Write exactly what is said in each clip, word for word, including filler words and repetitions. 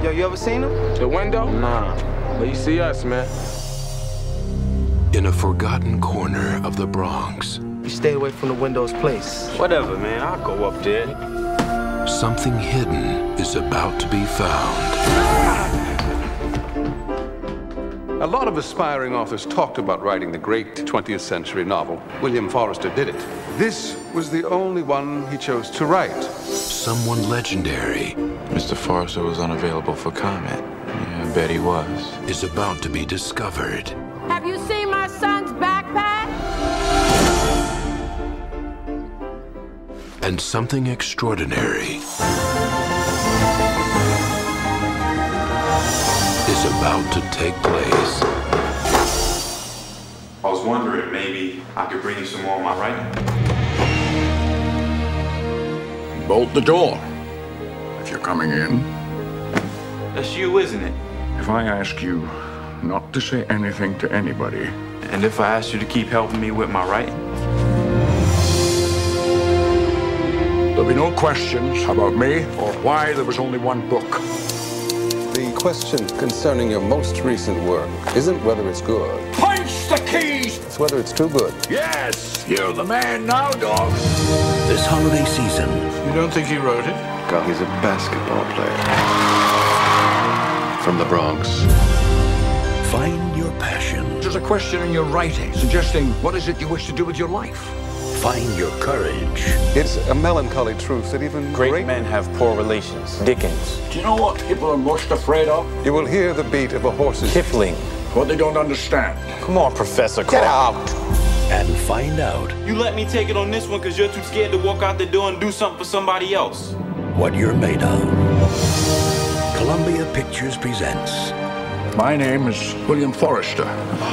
Yo, you ever seen him? The window? Nah. But you see us, man. In a forgotten corner of the Bronx. You stay away from the window's place. Whatever, man. I'll go up there. Something hidden is about to be found. A lot of aspiring authors talked about writing the great twentieth century novel. William Forrester did it. This was the only one he chose to write. Someone legendary. Mister Forrester was unavailable for comment. Yeah, I bet he was. Is about to be discovered. Have you seen my son's backpack? And something extraordinary is about to take place. I was wondering, maybe I could bring you some more of my writing. Bolt the door if you're coming in. That's you, isn't it? If I ask you not to say anything to anybody. And if I asked you to keep helping me with my writing? There'll be no questions about me or why there was only one book. The question concerning your most recent work isn't whether it's good. Punch the keys! It's whether it's too good. Yes! You're the man now, dog. This holiday season. You don't think he wrote it? God, he's a basketball player. From the Bronx. Find your passion. There's a question in your writing suggesting what is it you wish to do with your life. Find your courage. It's a melancholy truth that even Great, great men have poor relations. Dickens. Do you know what people are most afraid of? You will hear the beat of a horse's... Kipling. What they don't understand. Come on, Professor. Get out! And find out You let me take it on this one because you're too scared to walk out the door and do something for somebody else. what you're made of. Columbia Pictures presents. My name is William Forrester.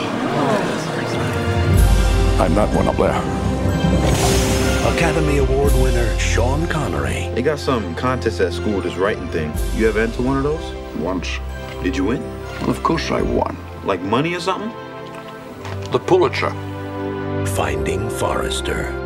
I'm that one up there. Academy Award winner Sean Connery. They got some contest at school, this writing thing. You ever enter one of those? Once. Did you win? Well, of course I won. Like money or something? The Pulitzer. Finding Forrester.